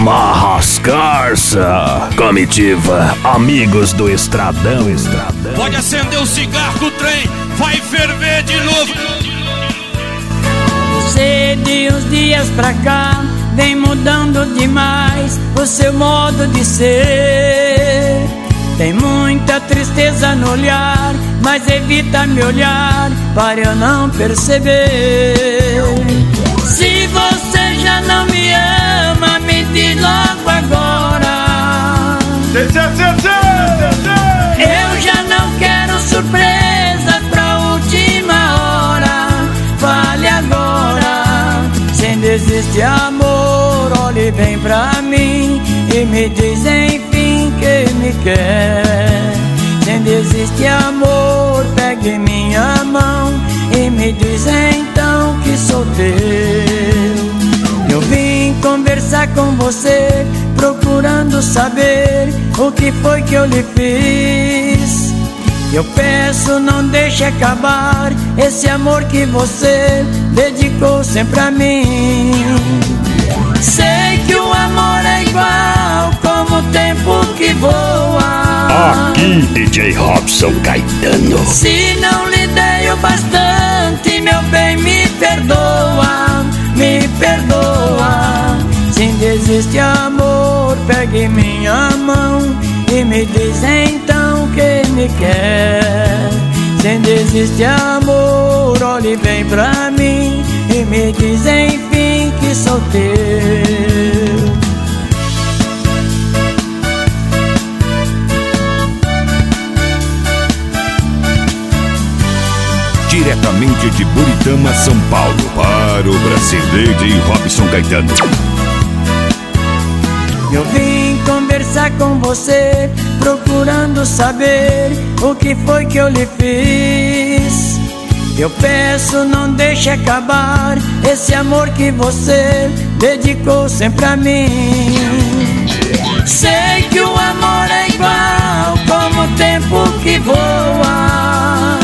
Marrascarça, comitiva, amigos do Estradão. Pode acender o cigarro que o trem vai ferver de novo. Você de uns dias pra cá vem mudando demais o seu modo de ser. Tem muita tristeza no olhar, mas evita me olhar para eu não perceber. Se você já não me ama, me diz logo agora. Eu já não quero surpresas pra última hora. Fale agora, sem desistir, amor. Olhe bem pra mim e me diz enfim que me quer. Sem desistir, amor, pegue minha mão e me diz então que sou teu. Eu vim conversar com você, procurando saber o que foi que eu lhe fiz. Eu peço, não deixe acabar esse amor que você dedicou sempre a mim. Sei que o amor é igual como o tempo que voa. Aqui, DJ Robson Caetano. Se não lhe dei o bastante, meu bem, me perdoa, me perdoa. Sem desistir, amor, pegue minha mão e me diz então que me quer. Sem desistir, amor, olhe bem pra mim e me diz enfim que sou teu. Diretamente de Buritama, São Paulo, para o Brasil, DJ Robson Caetano. Eu vim conversar com você, procurando saber o que foi que eu lhe fiz. Eu peço, não deixe acabar esse amor que você dedicou sempre a mim. Sei que o amor é igual como o tempo que voa.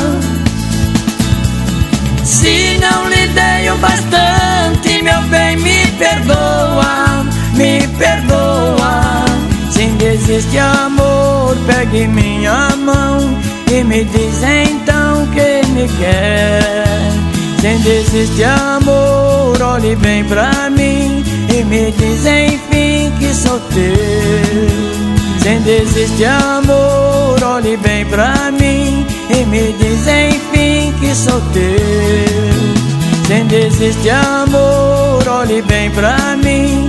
Se não lhe dei o bastante, meu bem, me perdoa, me perdoa. Sem desistir, amor, pegue minha mão e me diz então que me quer. Sem desistir, amor, olhe bem pra mim e me diz enfim que sou teu. Sem desistir, amor, olhe bem pra mim e me diz enfim que sou teu. Sem desistir, amor, olhe bem pra mim